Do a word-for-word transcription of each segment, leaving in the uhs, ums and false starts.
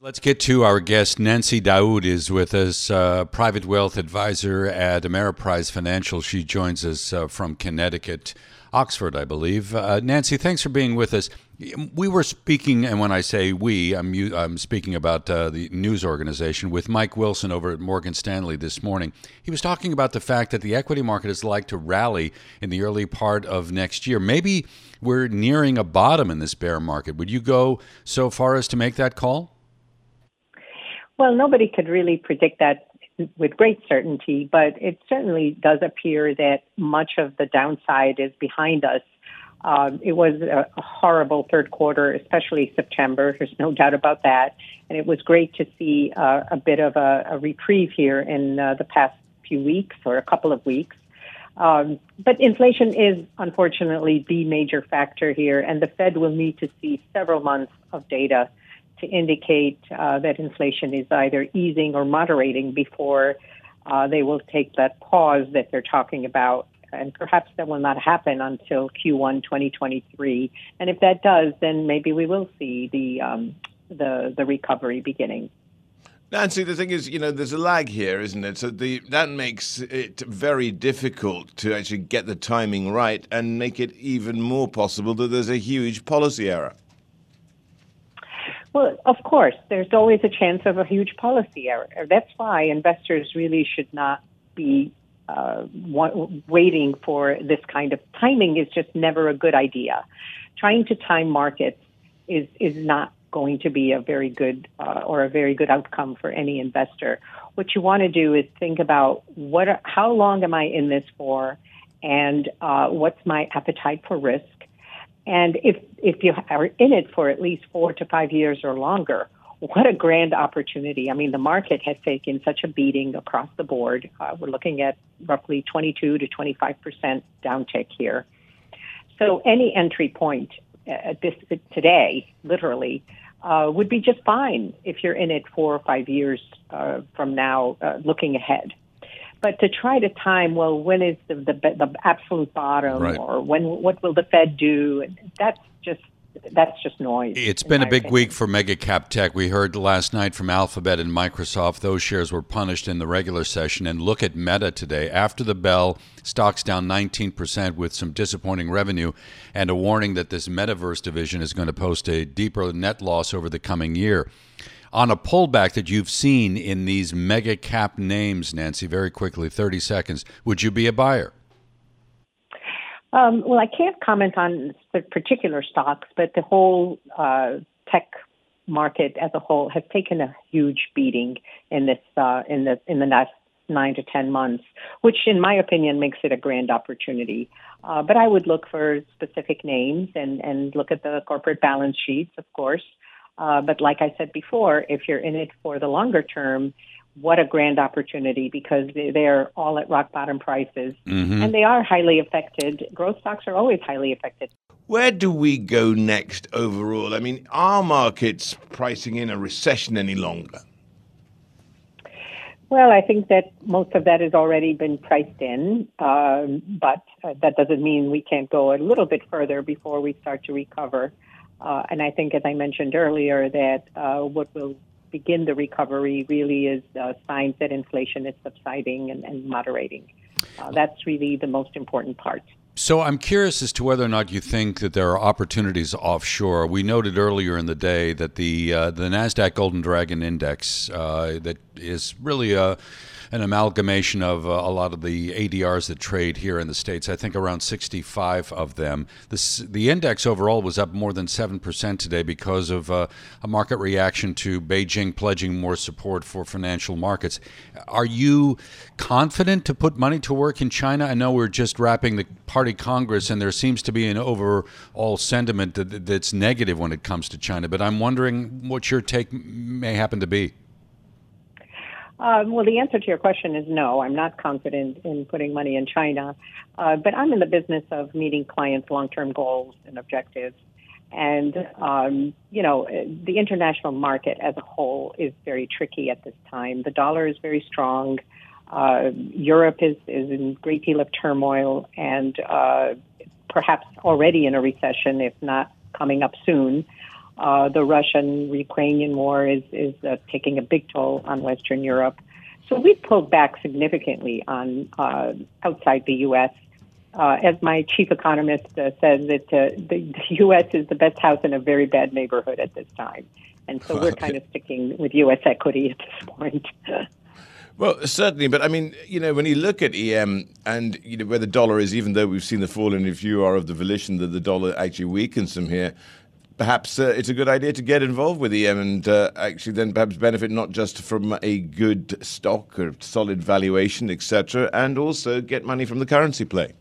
Let's get to our guest. Nancy Daoud is with us, uh, private wealth advisor at Ameriprise Financial. She joins us uh, from Connecticut, Oxford, I believe. Uh, Nancy, thanks for being with us. We were speaking, and when I say we, I'm, I'm speaking about uh, the news organization, with Mike Wilson over at Morgan Stanley this morning. He was talking about the fact that the equity market is like to rally in the early part of next year. Maybe we're nearing a bottom in this bear market. Would you go so far as to make that call? Well, nobody could really predict that with great certainty, but it certainly does appear that much of the downside is behind us. Um, it was a, a horrible third quarter, especially September. There's no doubt about that. And it was great to see uh, a bit of a, a reprieve here in uh, the past few weeks or a couple of weeks. Um, but inflation is, unfortunately, the major factor here, and the Fed will need to see several months of data to indicate uh, that inflation is either easing or moderating before uh, they will take that pause that they're talking about. And perhaps that will not happen until Q one twenty twenty-three. And if that does, then maybe we will see the um, the, the recovery beginning. Nancy, the thing is, you know, there's a lag here, isn't it? So the that makes it very difficult to actually get the timing right and make it even more possible that there's a huge policy error. Well, of course, there's always a chance of a huge policy error. That's why investors really should not be uh, waiting for this kind of timing. Is just never a good idea. Trying to time markets is is not going to be a very good uh, or a very good outcome for any investor. What you want to do is think about what, are, how long am I in this for, and uh, what's my appetite for risk. And if if you are in it for at least four to five years or longer, what a grand opportunity. I mean, the market has taken such a beating across the board. Uh, we're looking at roughly twenty-two to twenty-five percent downtick here. So any entry point at this today, literally, uh, would be just fine if you're in it four or five years uh, from now, uh, looking ahead. But to try to time, well, when is the the, the absolute bottom, right, or when what will the Fed do? That's just that's just noise. It's been a big opinion. week for mega cap tech. We heard last night from Alphabet and Microsoft. Those shares were punished in the regular session. And look at Meta today. After the bell, stocks down nineteen percent with some disappointing revenue and a warning that this metaverse division is going to post a deeper net loss over the coming year. On a pullback that you've seen in these mega cap names, Nancy, very quickly, thirty seconds, would you be a buyer? Um, well, I can't comment on the particular stocks, but the whole uh, tech market as a whole has taken a huge beating in this uh, in the in the last nine to ten months, which, in my opinion, makes it a grand opportunity. Uh, but I would look for specific names and and look at the corporate balance sheets, of course. Uh, but like I said before, if you're in it for the longer term, what a grand opportunity, because they're all at rock bottom prices, mm-hmm. and they are highly affected. Growth stocks are always highly affected. Where do we go next overall? I mean, are markets pricing in a recession any longer? Well, I think that most of that has already been priced in, um, but uh, that doesn't mean we can't go a little bit further before we start to recover. Uh, and I think, as I mentioned earlier, that uh, what will begin the recovery really is uh, signs that inflation is subsiding and, and moderating. Uh, that's really the most important part. So I'm curious as to whether or not you think that there are opportunities offshore. We noted earlier in the day that the uh, the NASDAQ Golden Dragon Index uh, that is really a an amalgamation of uh, a lot of the A D Rs that trade here in the States, I think around sixty-five of them. This, the index overall was up more than seven percent today because of uh, a market reaction to Beijing pledging more support for financial markets. Are you confident to put money to work in China? I know we're just wrapping the Party Congress, and there seems to be an overall sentiment that, that's negative when it comes to China, but I'm wondering what your take may happen to be. Um, well, the answer to your question is no. I'm not confident in putting money in China, uh, but I'm in the business of meeting clients' long-term goals and objectives. And, um, you know, the international market as a whole is very tricky at this time. The dollar is very strong. Uh, Europe is, is in a great deal of turmoil and uh, perhaps already in a recession, if not coming up soon. Uh, the Russian-Ukrainian war is, is uh, taking a big toll on Western Europe. So we pulled back significantly on uh, outside the U S. Uh, as my chief economist uh, says, that uh, the, the U S is the best house in a very bad neighborhood at this time. And so we're kind of sticking with U S equity at this point. Well, certainly, but I mean, you know, when you look at E M and, you know, where the dollar is, even though we've seen the fall, and if you are of the volition that the dollar actually weakens from here, perhaps uh, it's a good idea to get involved with E M and uh, actually then perhaps benefit not just from a good stock or solid valuation, et cetera, and also get money from the currency play.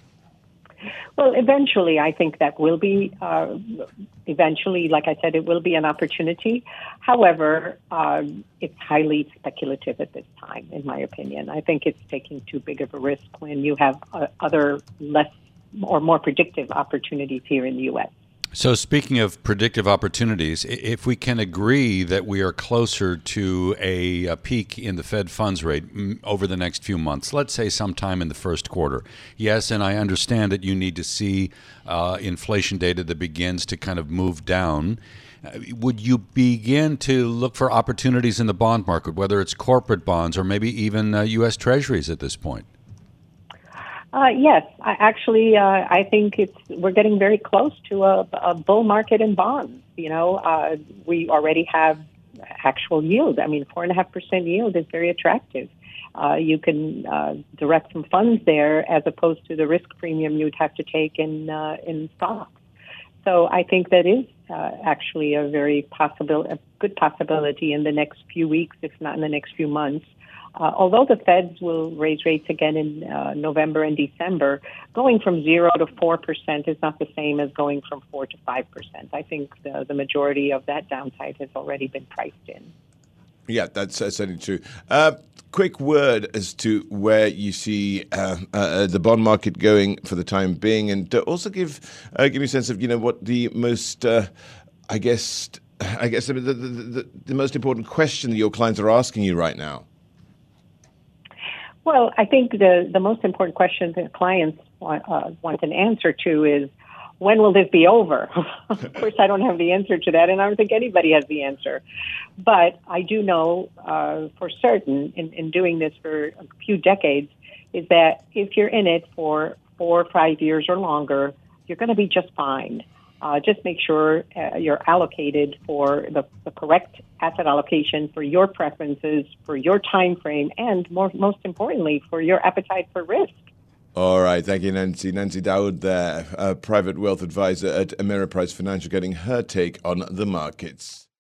Well, eventually, I think that will be, uh, eventually, like I said, it will be an opportunity. However, uh, it's highly speculative at this time, in my opinion. I think it's taking too big of a risk when you have uh, other less or more predictive opportunities here in the U S. So speaking of predictive opportunities, if we can agree that we are closer to a, a peak in the Fed funds rate over the next few months, let's say sometime in the first quarter. Yes, and I understand that you need to see uh, inflation data that begins to kind of move down. Would you begin to look for opportunities in the bond market, whether it's corporate bonds or maybe even uh, U S Treasuries at this point? Uh, yes, I actually, uh, I think it's we're getting very close to a, a bull market in bonds. You know, uh, we already have actual yield. I mean, four and a half percent yield is very attractive. Uh, you can uh, direct some funds there as opposed to the risk premium you'd have to take in uh, in stocks. So I think that is uh, actually a very possible, a good possibility in the next few weeks, if not in the next few months. Uh, although the Feds will raise rates again in uh, November and December, going from zero to four percent is not the same as going from four to five percent. I think the, the majority of that downside has already been priced in. Yeah, that's uh, certainly true. Uh, quick word as to where you see uh, uh, the bond market going for the time being, and uh, also give uh, give me a sense of, you know, what the most, uh, I guess, I guess the, the, the, the most important question that your clients are asking you right now. Well, I think the, the most important question that clients want, uh, want an answer to is, when will this be over? Of course, I don't have the answer to that, and I don't think anybody has the answer. But I do know uh, for certain, in, in doing this for a few decades, is that if you're in it for four or five years or longer, you're going to be just fine. Uh, just make sure uh, you're allocated for the, the correct asset allocation for your preferences, for your time frame, and more, most importantly, for your appetite for risk. All right. Thank you, Nancy. Nancy Daoud there, a private wealth advisor at Ameriprise Financial, getting her take on the markets.